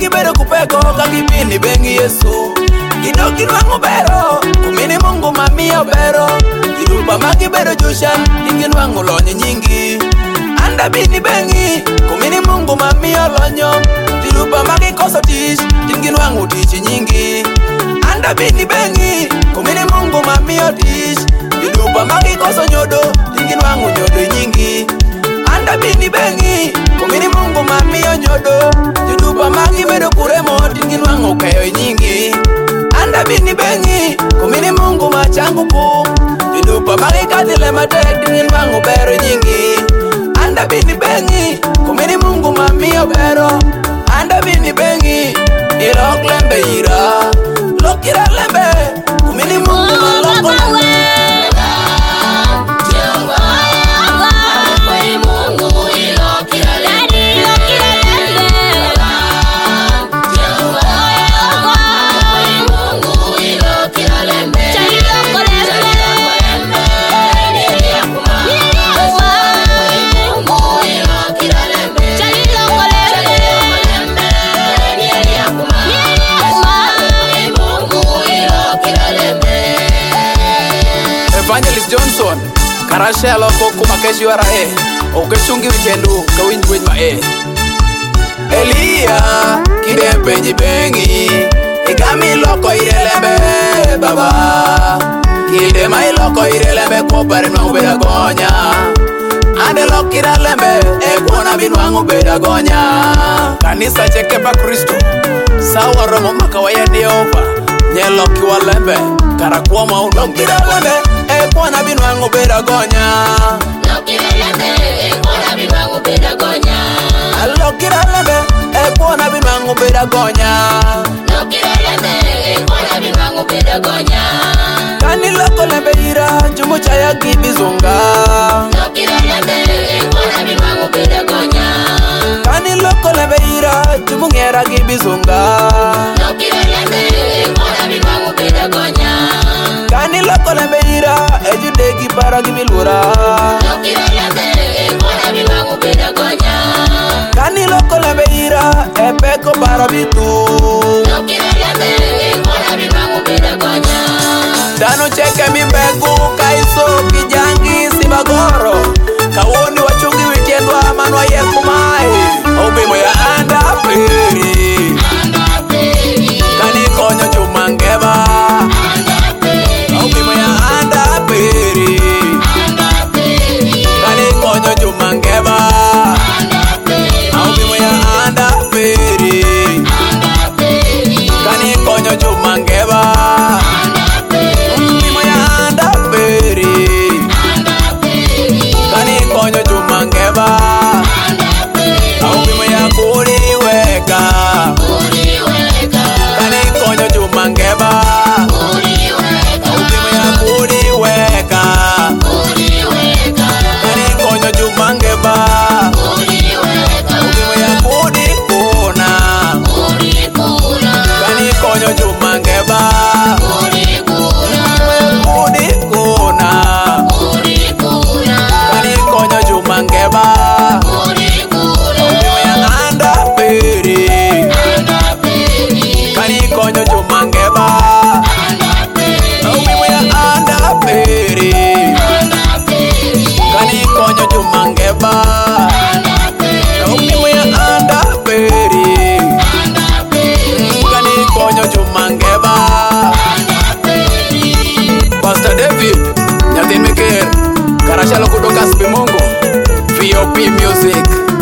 gibedo kupeko kagipini bengi Yesu. Gidogi nwango bero, kumini Mungu mamiyo bero. Giruba magibedo jushan, dingi nwango lonyo nyingi. Anda bini bengi, kumini Mungu mamiyo lonyo. Giruba magikoso tish, dingi nwango tichi nyingi. Anda bini bengi, kumini Mungu mamiyo tish. Giruba magikoso nyodo, dingi nwango nyodo nyingi. Anda bini bengi, kumini Mungu mamiyo nyodo. Giruba magibedo kuremo, dingi nwango kayo nyingi. Anda bini bengi, kumini Mungu machangu ku. Giruba magikadile matek, dingi nwango bero nyingi. Anda bini bengi, kumini Mungu mamiyo bero. Anda bini bengi, ilok lembe ira. Lokira lembe, kumini Mungu maloko lembe. Evangelist Johnson, karashelo koko makeshi wara okechungi wichendu kawinj wej ma Elia, kide penji bengi, igami loko irelembe baba. Kide mai loko irelembe kwa pare nwangu beda gonya. Ande lokira lembe, kuona binwangu beda gonya. Kanisa cheke pa Kristo, sawa romo makawaya diova. Nyelo kiwa lembe, karakuwa maulokira lembe, kuona binwangu beda gonya. Lokira lembe, kuona binwangu beda gonya. Lokira lembe, kuona binwangu beda gonya. Lokira lembe, kuona binwangu beda gonya. Kani loko lembe ira, jumu chaya kibizunga. Lokira lembe, kuona binwangu beda gonya. Kani loko lembe ira, jumu ngera kibizunga. Lokira lembe, kuona binwangu beda gonya. Kani loko lembe ira, ejudegi para gimilura. Lokira lembe, kuona binwangu beda gonya. Kani loko lembe ira, epeko para bitu. Lokira lembe, kuona binwangu beda gonya. Dano cheke mi mbegu, kaiso kijangi sibagoro. Kawoni wachungi witiendwa manwa yekumai. Obimo ya anda peri. Kani konyo chumangeba. Obimo ya anda peri. Kani konyo chumangeba. Obimo ya anda peri. Kani konyo chumangeba. Pastor David, nyatin meker, karasya lo kudo kaspi mongo, VOP Music.